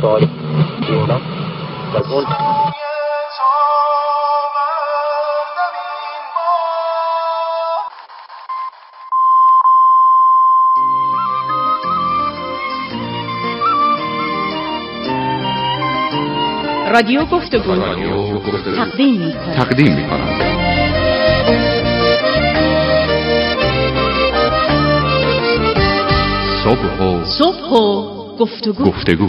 متعالی از اون رادیو گفتگو تقدیم می‌کند. صبح و گفتگو.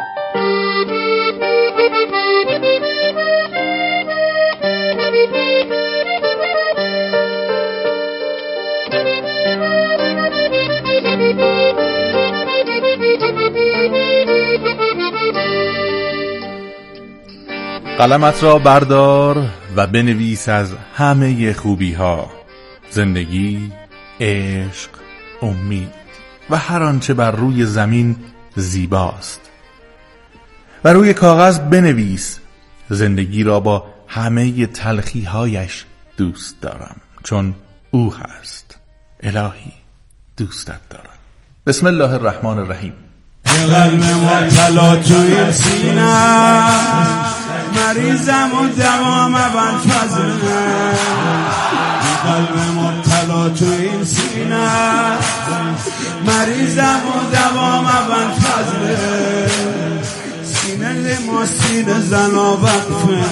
قلمت را بردار و بنویس از همه خوبی ها، زندگی، عشق، امید و هر آنچه بر روی زمین زیباست. و روی کاغذ بنویس زندگی را با همه تلخی هایش دوست دارم، چون او هست. الهی دوستت دارم. بسم الله الرحمن الرحیم. قلب مبتلا تو این سینه، مریضم و دوام بند فضله. قلب مبتلا تو این سینه، مریضم و دوام بند فضله. سینه ما سینه زنا وقفه،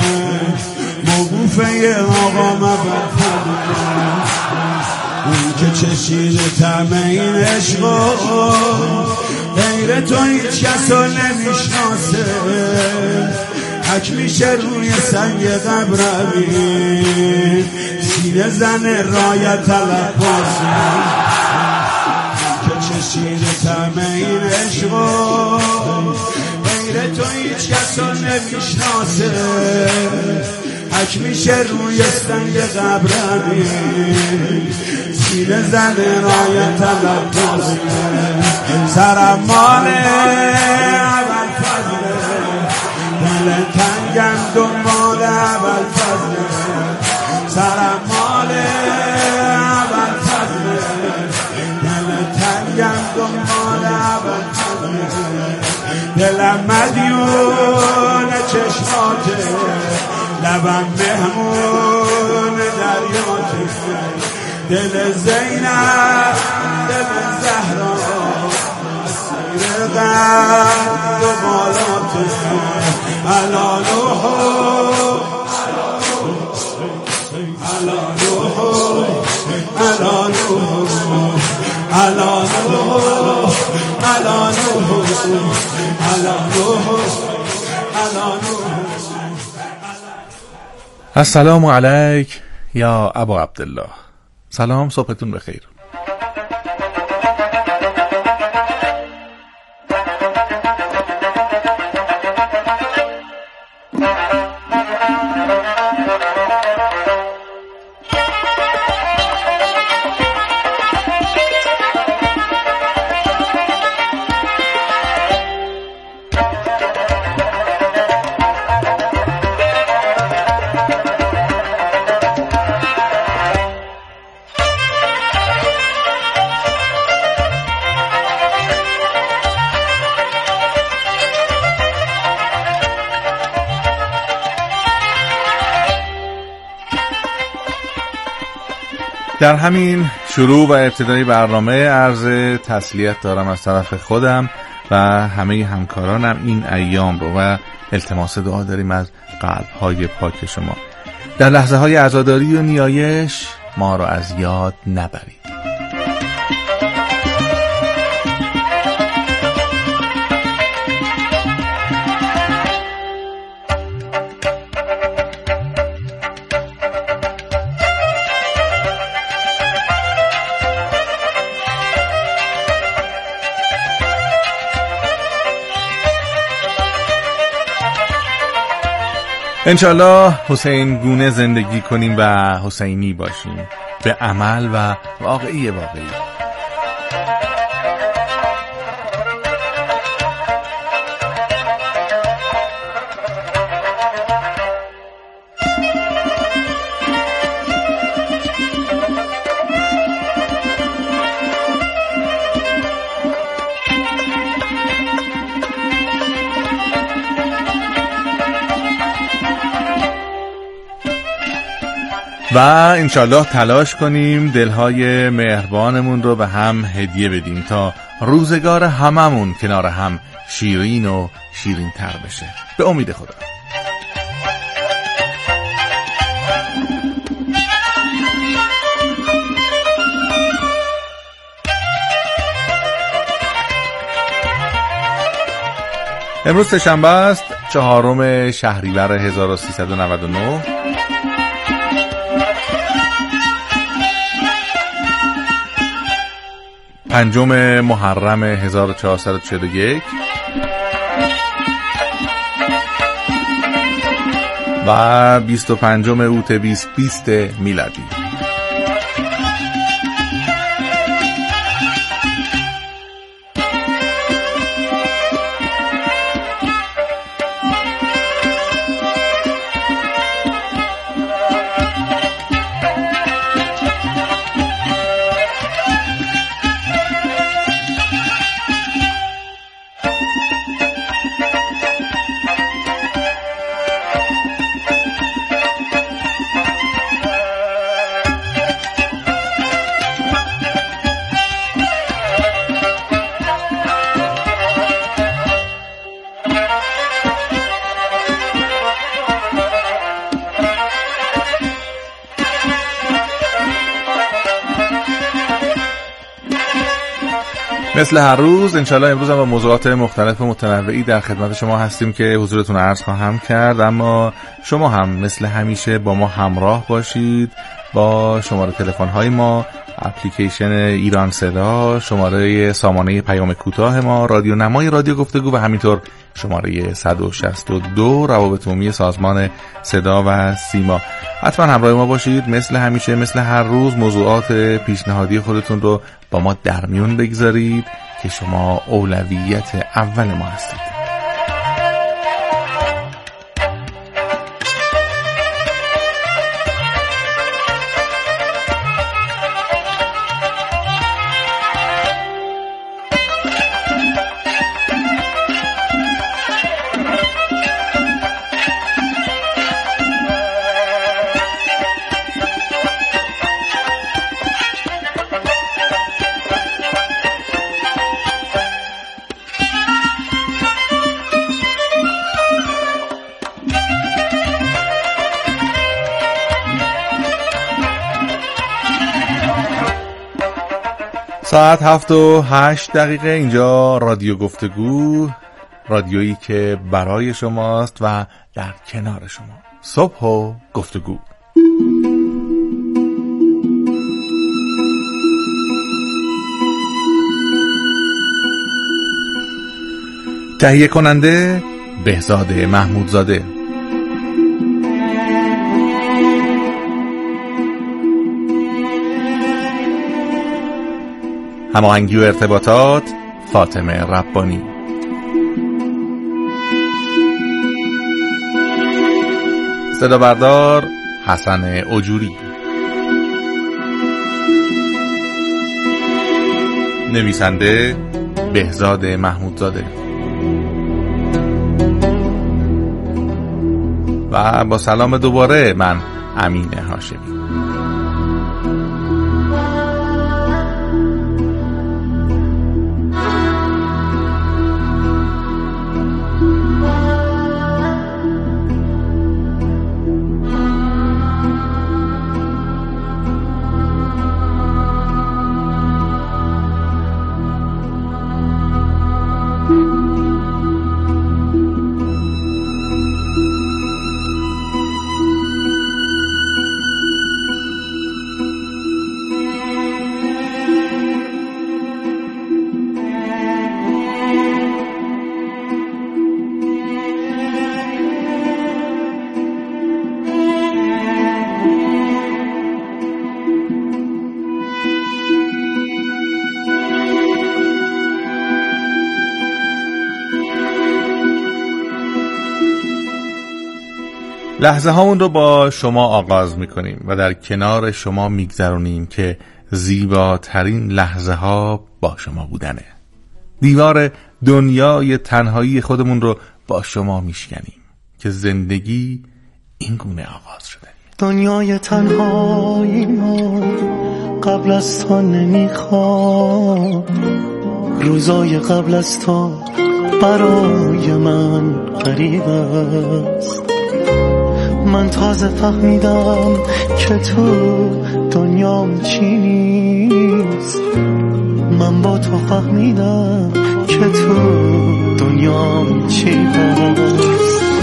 موقوفه آقا مبند فضله. اون که چشیده طعم این عشقا، غیر تو هیچ کس رو نمیشناسه. حک میشه روی سنگ قبرمی، سینه زن رایت طلب بازی. که چشیده طعم این عشقا، غیر تو هیچ کس رو نمیشناسه. حک میشه روی سنگ قبرمی، سینه زن رایت طلب بازی. سرم ماله اول فضله، دل تنگم دنبال اول فضله. سرم ماله اول فضله، دل تنگم دنبال اول فضله. دلم مدیون چشماته، لبم مهمون دریاته. دل زینب دل زهرا، سیر قد و بالاته. علالوحو علالوحو علالوحو علالوحو علالوحو علالوحو. السلام علیک یا ابا عبدالله. سلام، صبحتون بخیر. در همین شروع و ابتدای برنامه عرض تسلیت دارم از طرف خودم و همه همکارانم این ایام رو و التماس دعا داریم از قلب‌های پاک شما. در لحظه‌های عزاداری و نیایش ما رو از یاد نبرید. انشالله حسین گونه زندگی کنیم و حسینی باشیم، به عمل و واقعی. و انشالله تلاش کنیم دلهای مهربانمون رو به هم هدیه بدیم تا روزگار هممون کنار هم شیرین و شیرین تر بشه، به امید خدا. امروز سه‌شنبه است، 4 شهریور 1399. پنجم محرم 1441 و 25 اوت 2020 میلادی. مثل هر روز انشالله امروز هم با موضوعات مختلف و متنوعی در خدمت شما هستیم که حضورتون عرض خواهم کرد، اما شما هم مثل همیشه با ما همراه باشید با شماره تلفن های ما، اپلیکیشن ایران صدا، شماره سامانه پیام کوتاه ما، رادیو نمای رادیو گفتگو و همینطور شماره 162 روابط عمومی سازمان صدا و سیما. حتما همراه ما باشید. مثل همیشه مثل هر روز موضوعات پیشنهادی خودتون رو با ما در میون بگذارید که شما اولویت اول ما هستید. ساعت 7:08 اینجا رادیو گفتگو، رادیویی که برای شماست و در کنار شما. صبح و گفتگو. تهیه کننده بهزاد محمودزاده. هماهنگی و ارتباطات فاطمه ربانی. صدا بردار حسن اجوری. نویسنده بهزاد محمودزاده. و با سلام دوباره من امین هاشمی. لحظه هامون رو با شما آغاز میکنیم و در کنار شما میگذرونیم که زیباترین لحظه ها با شما بودنه. دیوار دنیای تنهایی خودمون رو با شما میشکنیم که زندگی این گونه آغاز شده. دنیای تنهایی ما قبل از تو نمیخواد، روزای قبل از تو برای من غریب است. من تازه فهمیدم که تو دنیام چی نیست، من با تو فهمیدم که تو دنیام چی هست.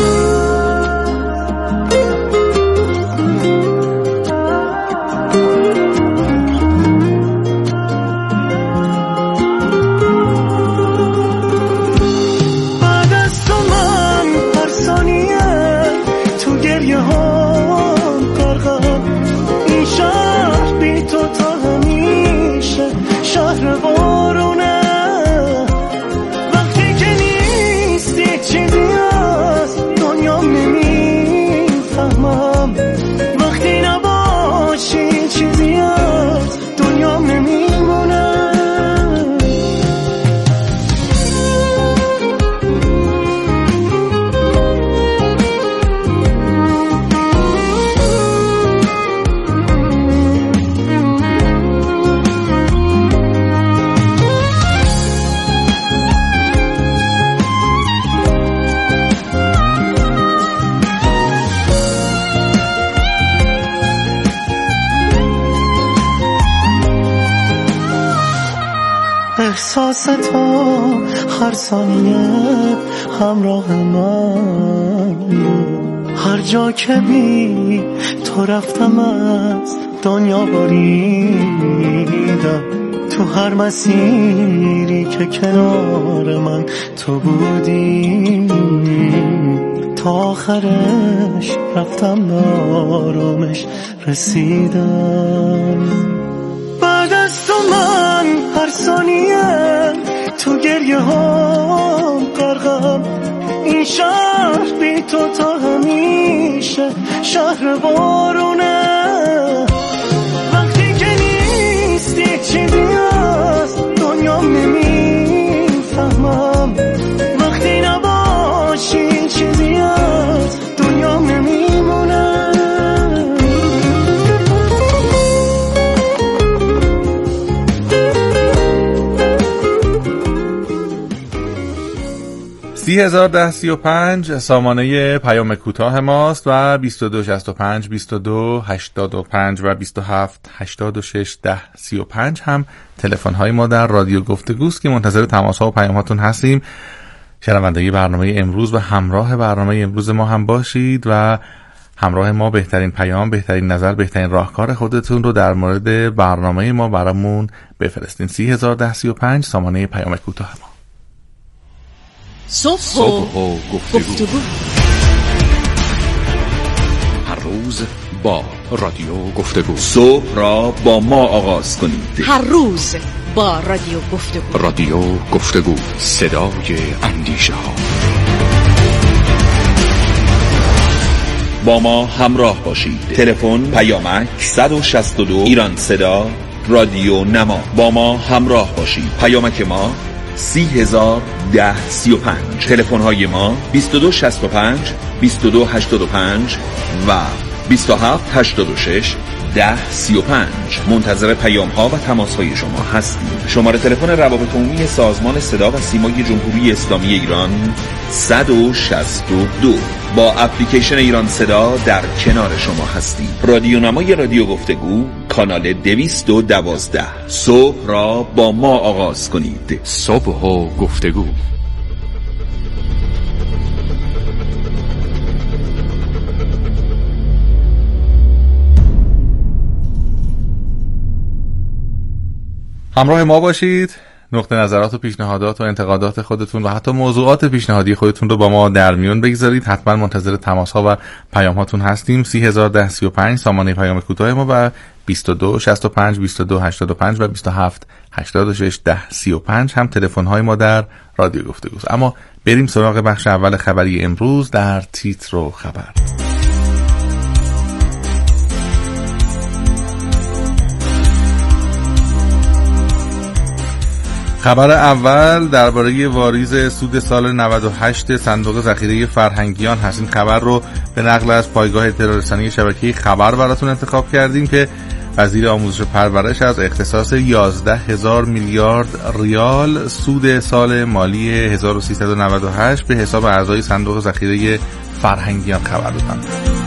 احساس تو هر ثانیه همراه من، هر جا که بی تو رفتم از دنیا بریدم، تو هر مسیری که کنار من تو بودی، تا آخرش رفتم آرامش رسیدم. بعد از تو من هر ثانیه تو گریه هم غرقم، این شهر بی تو تا همیشه شهر بارونه، وقتی که نیستی چیزی از دنیا نمیفهمم، وقتی نباشی چیزی از دنیا نمیمونه. 301035 سامانه پیام کوتاه ماست و 2265 2285 و 2786 1035 هم تلفن های ما در رادیو گفتگوست که منتظر تماس ها و پیام هاتون هستیم. شنوندگی برنامه امروز و همراه برنامه امروز ما هم باشید و همراه ما بهترین پیام، بهترین نظر، بهترین راهکار خودتون رو در مورد برنامه ما برامون بفرستین. 301035 سامانه پیام کوتاه ما. صبح و گفتگو. هر روز با رادیو گفتگو. صبح را با ما آغاز کنید. هر روز با رادیو گفتگو. رادیو گفتگو، صدای اندیشه ها. با ما همراه باشید. تلفن پیامک 162 ایران صدا رادیو نما. با ما همراه باشید. پیامک ما 301035. تلفن های ما 2265 2285 و 2786 1035. منتظر پیام ها و تماس های شما هستیم. شماره تلفن روابط عمومی سازمان صدا و سیمای جمهوری اسلامی ایران 162. با اپلیکیشن ایران صدا در کنار شما هستیم. رادیو نمای رادیو گفتگو کانال 212. صبح را با ما آغاز کنید. صبح و گفتگو. همراه ما باشید. نقطه نظرات و پیشنهادات و انتقادات خودتون و حتی موضوعات پیشنهادی خودتون رو با ما در میون بگذارید. حتما منتظر تماس ها و پیام هاتون هستیم. 301035 سامانه پیام کوتاه ما و 2265 2285 و 2786 1035 هم تلفن های ما در رادیو گفتگوست. اما بریم سراغ بخش اول خبری امروز در تیتر و خبر. خبر اول درباره واریز سود سال 98 صندوق ذخیره فرهنگیان هست. این خبر رو به نقل از پایگاه اطلاع رسانی شبکه خبر براتون انتخاب کردیم که وزیر آموزش و پرورش از اختصاص 11,000 میلیارد ریال سود سال مالی 1398 به حساب اعضای صندوق ذخیره فرهنگیان خبر دادند.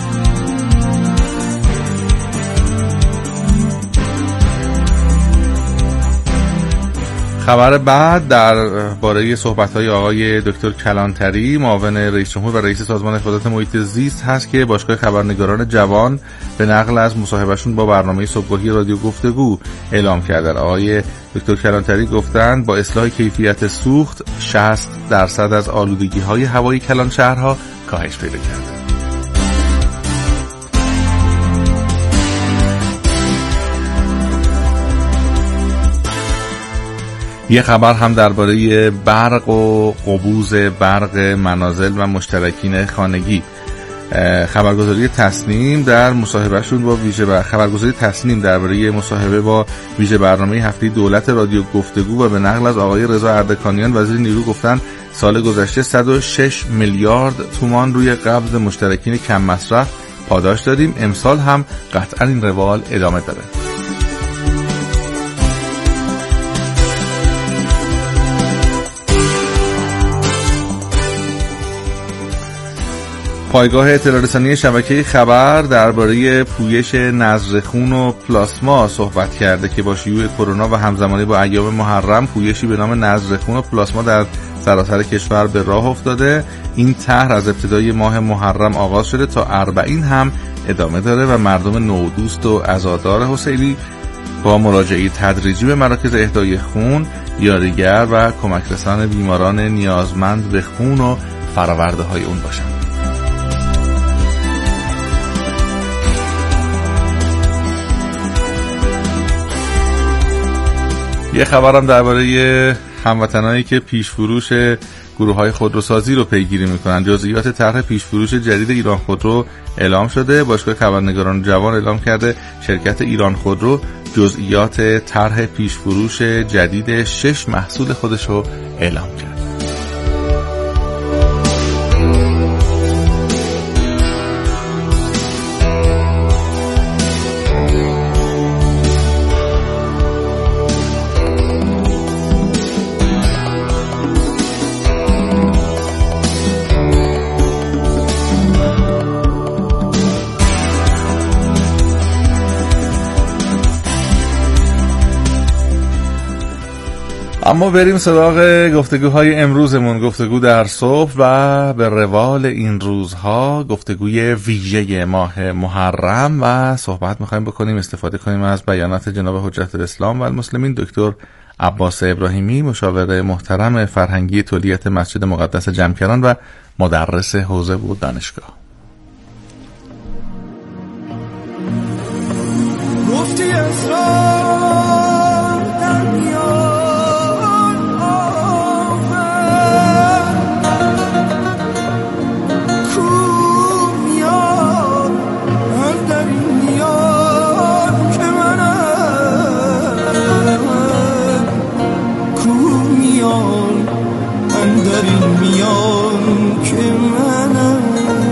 خبر بعد درباره صحبت‌های آقای دکتر کلانتری معاون رئیس جمهور و رئیس سازمان حفاظت محیط زیست هست که باشگاه خبرنگاران جوان به نقل از مصاحبهشون با برنامه صبحگاهی رادیو گفتگو اعلام کردند. آقای دکتر کلانتری گفتند با اصلاح کیفیت سوخت 60% از آلودگی‌های هوایی کلان شهرها کاهش پیدا کرده. یه خبر هم درباره برق و قبوز برق منازل و مشترکین خانگی. خبرگزاری تصنیم در مصاحبهشون با خبرگزاری تصنیم درباره مصاحبه با ویژه برنامه هفته‌ای دولت رادیو گفتگو و به نقل از آقای رضا اردکانیان وزیر نیرو گفتن سال گذشته 106 میلیارد تومان روی قبض مشترکین کم مصرف پاداش دادیم. امسال هم قطعا این روال ادامه داره. پایگاه اطلاع رسانی شبکه خبر درباره پویش نذر خون و پلاسما صحبت کرده که با شیوع کرونا و همزمانی با ایام محرم پویشی به نام نذر خون و پلاسما در سراسر کشور به راه افتاده. این طرح از ابتدای ماه محرم آغاز شده تا 40 هم ادامه داره و مردم نودوست و عزادار حسینی با مراجعه تدریجی به مراکز اهدای خون یاریگر و کمک رسان بیماران نیازمند به خون و فراورده های اون باشند. یه خبرم درباره هموطنانی که پیشفروش گروه‌های خودروسازی رو پیگیری می‌کنن. جزئیات طرح پیشفروش جدید ایران خودرو اعلام شده. باشگاه خبرنگاران جوان اعلام کرده شرکت ایران خودرو جزئیات طرح پیشفروش جدید 6 محصول خودش رو اعلام کرد. اما بریم سراغ گفتگوهای امروزمون. گفتگو در صبح و به روال این روزها گفتگوی ویژه ماه محرم و صحبت میخوایم بکنیم استفاده کنیم از بیانات جناب حجت الاسلام و المسلمین دکتر عباس ابراهیمی مشاور محترم فرهنگی تولیت مسجد مقدس جمکران و مدرس حوزه و دانشگاه. گفتی اسرار در میان آمد کو میان هم در این میان که منم کو میان هم در این میان که منم.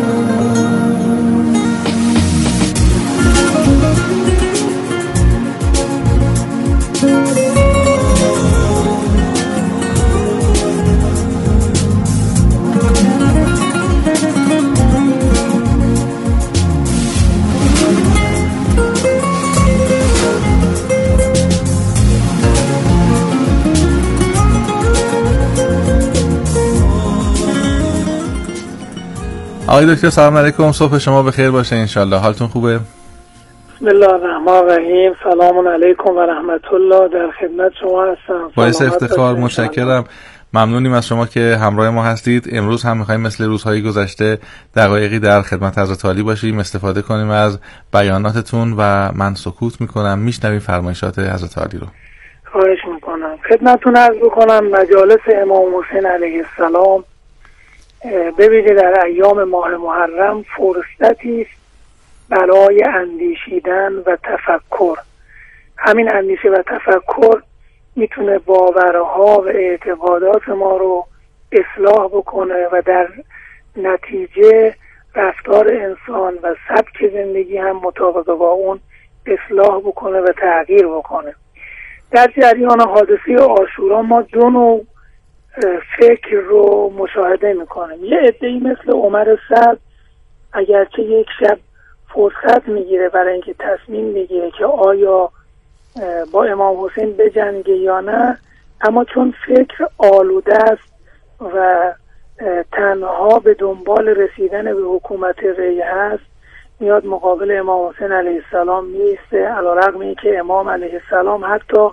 آقای دکتر سلام علیکم، صبح شما بخیر باشه انشالله. حالتون خوبه؟ بسم الله الرحمن الرحیم. سلام علیکم و رحمت الله. در خدمت شما هستم. باعث افتخار، متشکرم. ممنونیم از شما که همراه ما هستید. امروز هم می‌خوایم مثل روزهای گذشته دقایقی در خدمت حضرت عالی باشیم، استفاده کنیم از بیاناتتون و من سکوت میکنم، میشنویم فرمایشات حضرت عالی رو. خواهش میکنم. خدمتتون عرض بکنم مجالس امام حسین علیه السلام ببینید در ایام ماه محرم فرصتی است برای اندیشیدن و تفکر. همین اندیشه و تفکر میتونه باورها و اعتقادات ما رو اصلاح بکنه و در نتیجه رفتار انسان و سبک زندگی هم مطابق با اون اصلاح بکنه و تغییر بکنه. در جریان حادثه عاشورا ما دو نوع فکر رو مشاهده میکنیم. یه عده‌ای مثل عمر سعد اگرچه یک شب فرصت میگیره برای اینکه تصمیم میگیره که آیا با امام حسین بجنگه یا نه، اما چون فکر آلوده است و تنها به دنبال رسیدن به حکومت ری هست، میاد مقابل امام حسین علیه السلام میسته، علیرغم اینکه امام علیه السلام حتی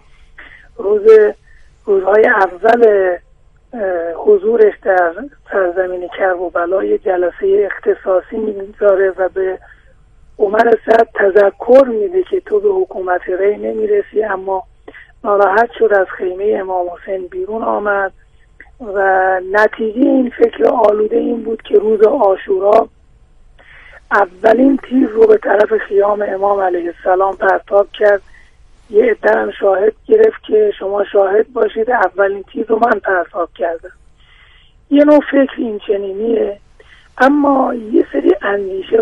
روزهای اول حضورش در سرزمین کربلا یه جلسه اختصاصی میذاره و به عمر سعد تذکر میده که تو به حکومت ری نمیرسی، اما ناراحت شد از خیمه امام حسین بیرون آمد و نتیجه این فکر آلوده این بود که روز عاشورا اولین تیر رو به طرف خیام امام علیه السلام پرتاب کرد. یه عده هم شاهد گرفت که شما شاهد باشید اولین تیر رو من پرتاب کردم. یه نوع فکر این چنینیه، اما یه سری اندیشه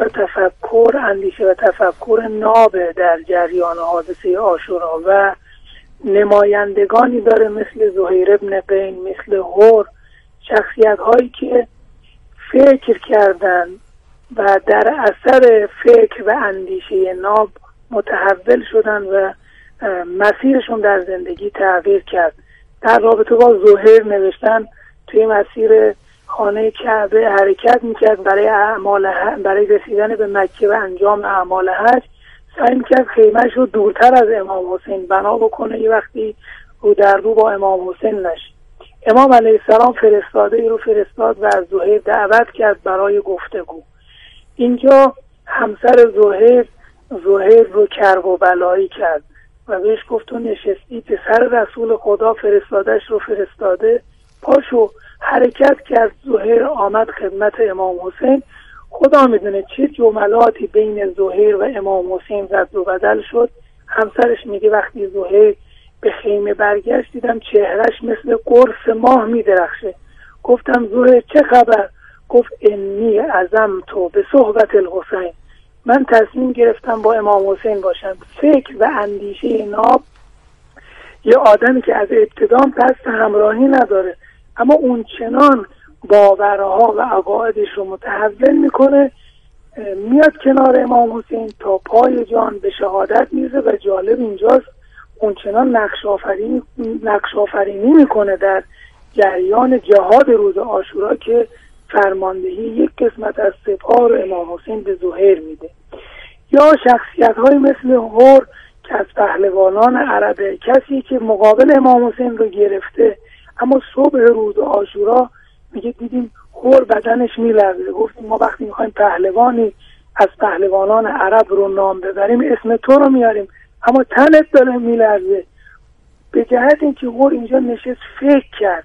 و تفکر ناب در جریان حادثه عاشورا و نمایندگانی داره مثل زهیر ابن قین، مثل هور، شخصیت هایی که فکر کردن و در اثر فکر و اندیشه ناب متحول شدن و مسیرشون در زندگی تغییر کرد. در رابطه با زهیر نوشتن توی مسیر خانه کعبه حرکت میکرد برای رسیدن به مکه و انجام اعمال حج، سعی میکرد خیمهش رو دورتر از امام حسین بنا بکنه، یه وقتی رو در رو با امام حسین نشه. امام علیه السلام فرستاده رو فرستاد و از زهیر دعوت کرد برای گفتگو. اینجا همسر زهیر رو کرب و بلایی کرد و بهش گفت تو نشستی، پسر رسول خدا فرستادش رو فرستاده، پاشو. حرکت کرد، زهیر آمد خدمت امام حسین. خدا میدونه چه جملاتی بین زهیر و امام حسین رد و بدل شد. همسرش میگه وقتی زهیر به خیمه برگشت دیدم چهرش مثل قرص ماه میدرخشه. گفتم زهیر چه خبر؟ گفت انی عزمت به صحبت الحسین، من تصمیم گرفتم با امام حسین باشم. فکر و اندیشه ناب یه آدمی که از ابتدام قصد همراهی نداره اما اون چنان باورها و عقایدش رو متحول میکنه، میاد کنار امام حسین تا پای جان به شهادت میرسه. و جالب اینجاست اون چنان نقش آفرینی میکنه در جریان جهاد روز عاشورا که فرماندهی یک قسمت از سپاه رو امام حسین به زهیر میده. یا شخصیت های مثل هور که از پهلوانان عربه، کسی که مقابل امام حسین رو گرفته، اما صبح روز عاشورا میگه دیدیم هور بدنش میلرزه. گفتیم ما وقتی میخوایم پهلوانی از پهلوانان عرب رو نام ببریم اسم تو رو میاریم، اما تنت داره میلرزه. به جهت اینکه هور اینجا نشست فکر کرد،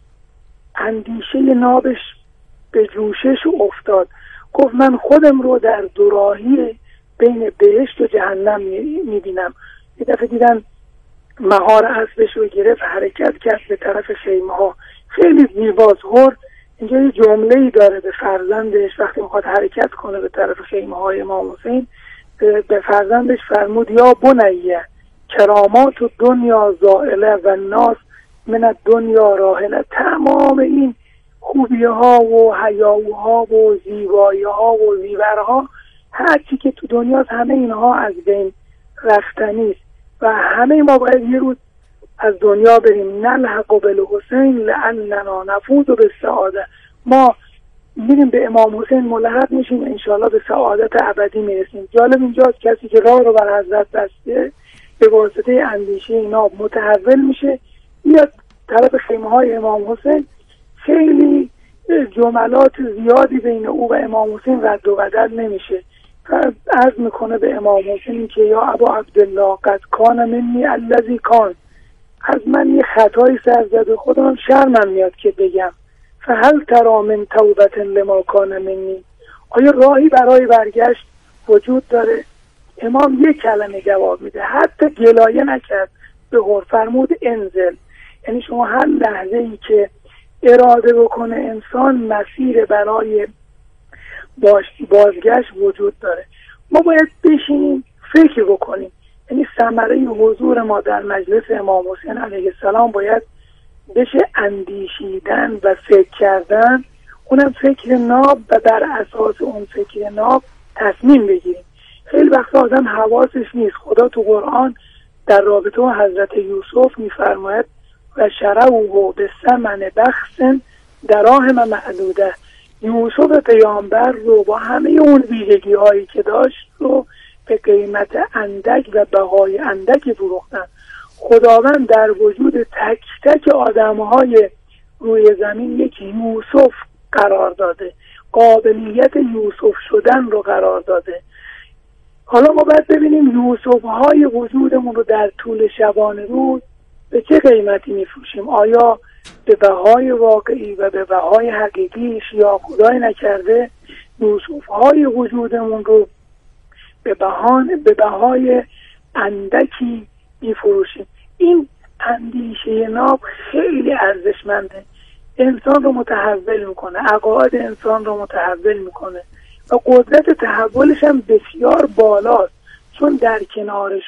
اندیشه نابش به جوشش افتاد، گفت من خودم رو در دوراهی بین بهشت و جهنم میبینم. یه دفعه دیدن مهار اسبش رو گرفت، حرکت کرد به طرف خیمه ها. خیلی زیباست. هور اینجا یه جمله‌ای داره به فرزندش وقتی میخواد حرکت کنه به طرف خیمه های امام حسین، به فرزندش فرمود یا بنیه کرامات دنیا زائله و ناس من دنیا راحله. تمام این خوبی ها و حیاوها و زیبایی ها و زیورها هر چی که تو دنیاست همه اینها از بین رفتنی است و همه ما باید یه روز از دنیا بریم. نلحق بالحسین لاننا نفوز بالسعاده. ما میریم به امام حسین ملحق میشیم، انشاءالله به سعادت ابدی میرسیم. جالب اینجاست کسی که راه رو بر حضرت بسته به واسطه اندیشه اینا متحول میشه، میاد طرف خیمه های امام حسین. خیلی جملات زیادی بین او و امام حسین رد و بدل نمیشه. عرض میکنه به امام حسین که یا ابا عبدالله قد کان منی الذی کان، از من یه خطایی سر زده، خودم شرمم میاد که بگم. فهل ترى من توبة لما کان منی، آیا راهی برای برگشت وجود داره؟ امام یک کلمه جواب میده، حتی گلایه نکرد، به غور فرمود انزل، یعنی شما هر لحظه ای که اراده بکنه انسان مسیر برای بازگشت وجود داره. ما باید بشینیم فکر بکنیم، یعنی ثمره حضور ما در مجلس امام حسین علیه السلام باید بشه اندیشیدن و فکر کردن، اونم فکر ناب و بر اساس اون فکر ناب تصمیم بگیریم. خیلی وقتا آدم حواسش نیست. خدا تو قرآن در رابطه با حضرت یوسف میفرماید و شرعه به ثمن بخس دراهم معدوده، یوسف پیامبر رو با همه اون ویژگی هایی که داشت رو به قیمت اندک و بهای اندکی فروختن. خداوند در وجود تک تک آدمهای روی زمین یک یوسف قرار داده، قابلیت یوسف شدن رو قرار داده. حالا ما باید ببینیم یوسف های وجودمون رو در طول شبانه روز به چه قیمتی میفروشیم. آیا به بهای واقعی و به بهای حقیقیش، یا خدای نکرده یوسف های وجودمون رو به بهای اندکی میفروشیم؟ این اندیشه ناب خیلی ارزشمنده، انسان رو متحول میکنه، عقاید انسان رو متحول میکنه و قدرت تحولش هم بسیار بالاست، چون در کنار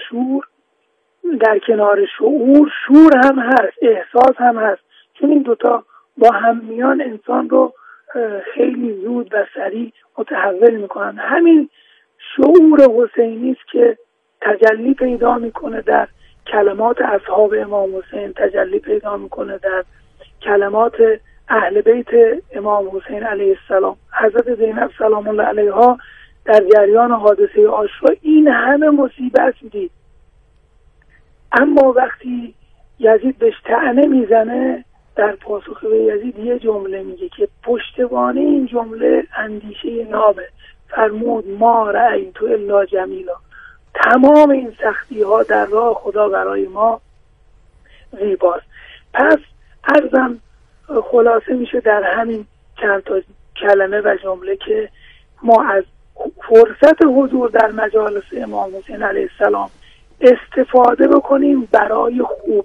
شعور شور هم هست، احساس هم هست، چون این دوتا با هم میان انسان رو خیلی زود و سریع متحول میکنن. همین شعور حسینی است که تجلی پیدا میکنه در کلمات اصحاب امام حسین، تجلی پیدا میکنه در کلمات اهل بیت امام حسین علیه السلام. حضرت زینب سلام الله علیها در جریان حادثه عاشورا این همه مصیبت دید، اما وقتی یزید بهش طعنه میزنه، در پاسخ به یزید یه جمله میگه که پشتوانه این جمله اندیشه نابه. فرمود ما رأیت الا جمیلا، تمام این سختی ها در راه خدا برای ما زیباست. پس عرضم خلاصه میشه در همین چند تا کلمه و جمله که ما از فرصت حضور در مجالس امام حسین علیه السلام استفاده بکنیم برای خوب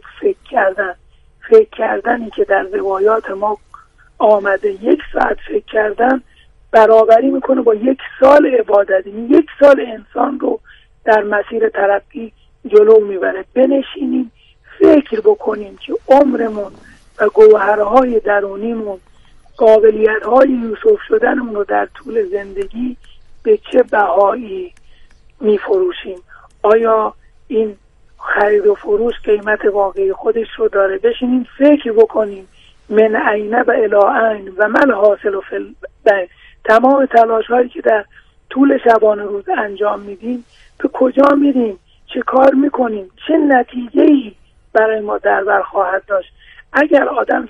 فکر کردنی که در روایات ما آمده 1 ساعت فکر کردن برابری میکنه با 1 سال عبادت. 1 سال انسان رو در مسیر ترقی جلو میبره. بنشینیم فکر بکنیم که عمرمون و گوهرهای درونیمون، قابلیت‌های یوسف شدنمون رو در طول زندگی به چه بهایی میفروشیم. آیا این خرید و فروش قیمت واقعی خودش رو داره؟ بشینیم فکر بکنیم من عینه و الی و مل حاصل و فل بین. تمام تلاش هایی که در طول شبانه روز انجام میدیم به کجا میریم، چه کار میکنیم، چه نتیجه‌ای برای ما در بر خواهد داشت. اگر آدم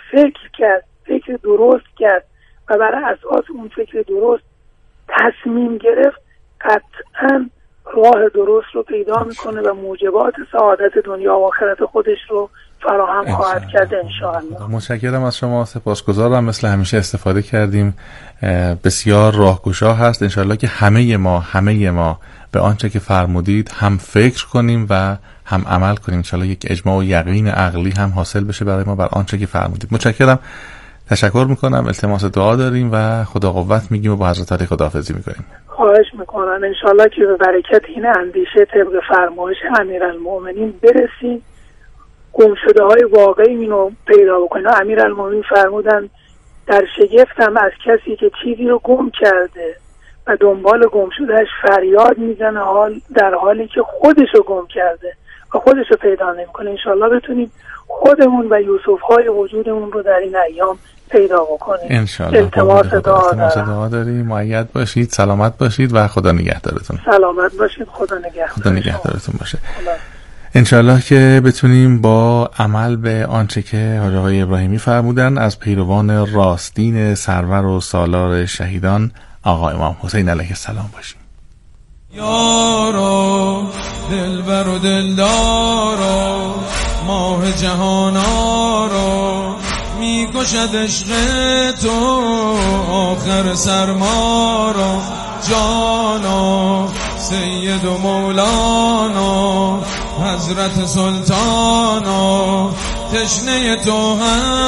فکر درست کرد و برای اساس اون فکر درست تصمیم گرفت، قطعاً راه درست رو پیدا میکنه و موجبات سعادت دنیا و آخرت خودش رو فراهم خواهد کرد انشاءالله. متشکرم از شما، سپاسگزارم. مثل همیشه استفاده کردیم، بسیار راهگشا هست. انشاءالله که همه ما به آنچه که فرمودید هم فکر کنیم و هم عمل کنیم. انشاءالله یک اجماع و یقین عقلی هم حاصل بشه برای ما بر آنچه که فرمودید. متشکرم، تشکر میکنم. التماس دعا داریم و خدا قوت میگیم و با حضرت علی خداحافظی میکنیم. خواهش میکنم انشاءالله که به برکت این اندیشه طبق فرمایش امیرالمومنین برسیم، گمشده های واقعی اینو پیدا بکنیم. امیرالمومنین فرمودن در شگفتم از کسی که چیزی رو گم کرده و دنبال گم شدهش فریاد میزنه در حالی که خودش رو گم کرده و خودش رو پیدا نمیکنه. انشاءالله بتونیم خودمون و یوسف های وجودمون رو در این ایام پیدا بکنیم. انشاءالله. التماس دعا داریم. مؤید باشید، سلامت باشید و خدا نگهدارتون. سلامت باشید، خدا نگهدارتون باشه. انشاءالله که بتونیم با عمل به آنچه که حاج آقای ابراهیمی فرمودن از پیروان راستین سرور و سالار شهیدان آقا امام حسین علیه السلام باشیم. یارو دلبر و دلدارو ماه جهانارو میکشد عشق تو آخر سرمارو جانا سید و مولانا حضرت سلطان و تشنه تو هم